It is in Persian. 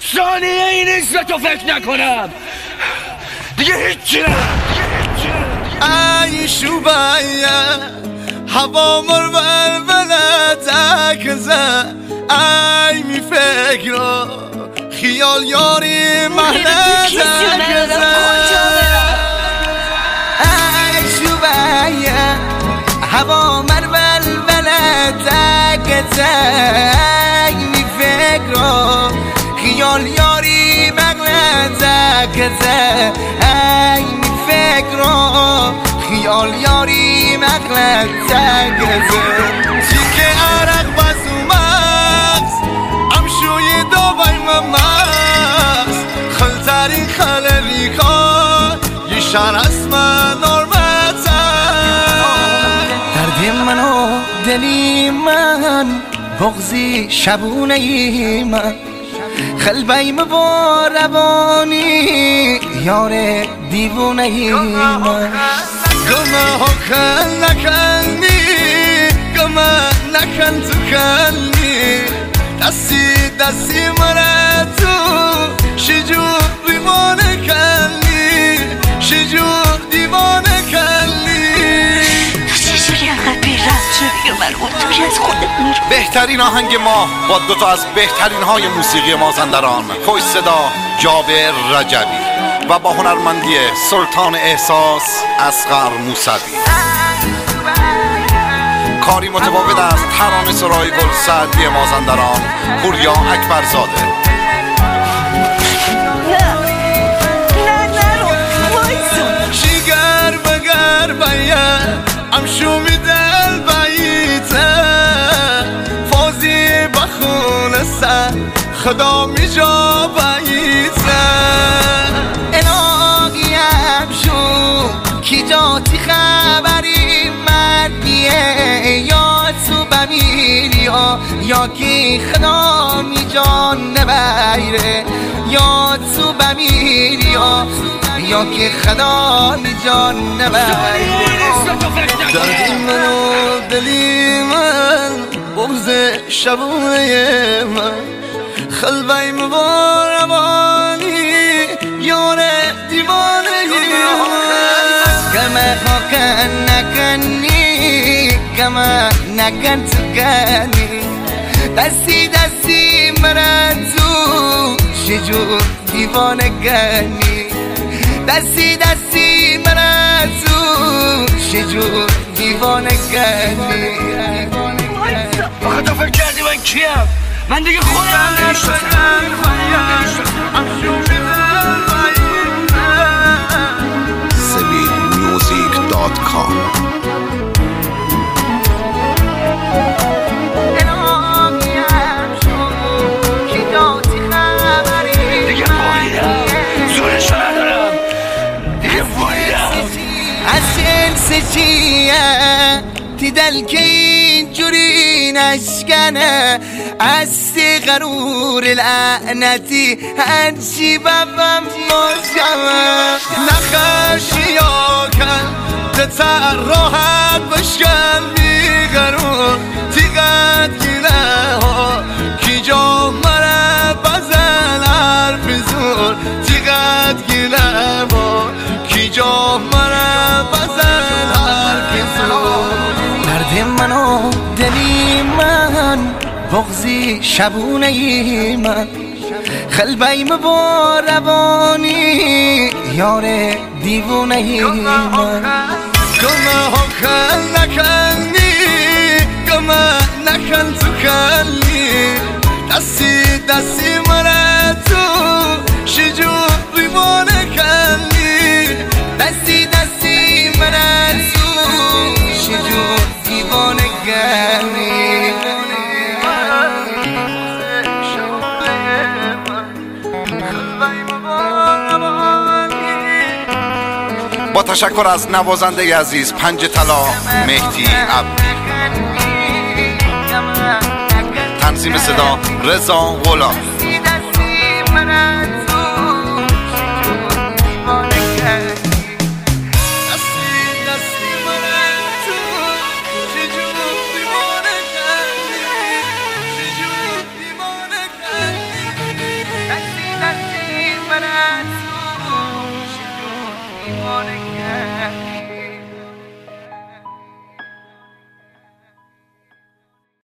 ثانیه ای نیست به تو فکر نکنم. دیگه هیچی ای شوبایا هوا مرور بلدک زه ای می فکر خیال یاری محلتک زه ای شوبایا هوا مرور بلدک زه ای می فکر خیال یاری محلتک زه ای می فکر خیال یاری مغلط تگزه چیکه عرق بس اومد امشوی دابای ممز خلترین خلری کار یشان اسم نرمت دردی من و دلی من بغزی شبونه ای من خلبیم با روانی یار دیوونه ای من گمه ها کن نکنی گمه نکن تو کنی دستی مره تو شجور دیوانه کنی شجور دیوانه کنی چجوری انقدر بی‌ربط شدی و من اونجوری از خودت میرم. بهترین آهنگ ما با دوتا از بهترین های موسیقی مازندران، خوش صدا جابر رجبی و با هنرمندی سلطان احساس اصغر موسوی. کاری متفاوت از ترانه سرای گل سعدی مازندران، پوریا اکبرزاده. شیگر بگر باید امشو میدل باییته فازی بخونه سر خدا میجا باییته الهی امشو کی جاتی خبری مردیه یا تو بمیری یا کی خدا میجان نبیره یا تو بمیری یا که خدا می جان نبره دردی من و دلی من بغز شبونه من خلبیم با روانی یار دیوانه من گمه ها کن نکنی گمه نکن تو کنی دستی مرا تو شجور دیوانه کنی دستی مرا تو شجور دیوانه کنی آخه تو فکر کردی من کیم؟ من دیگه خودم نمیشناسم. SevilMusic.com تی دل که اینجوری نشکنه استی غرور لعنتی هرچی ببم مشکمه نخشی یا کن تتر راحت بشکن بی غرور تی قد گیله ها کی جا مره بزن حرف زور تی قد گیله ها کی جا مره بزن حرف زور دردی من و دلی من بغزی شبونه ای من خلبیم با روانی یار دیوونه ای من گمه ها کن نکنی گمه نکن تو کنی دستی مره تو شجور دیوانه کنی دستی مره تو شجور دیوانه کنی با تشکر از نوازنده عزیز پنج طلا مهدی عبدی. تنظیم صدا رضا غلامی. That's دیوانه کرد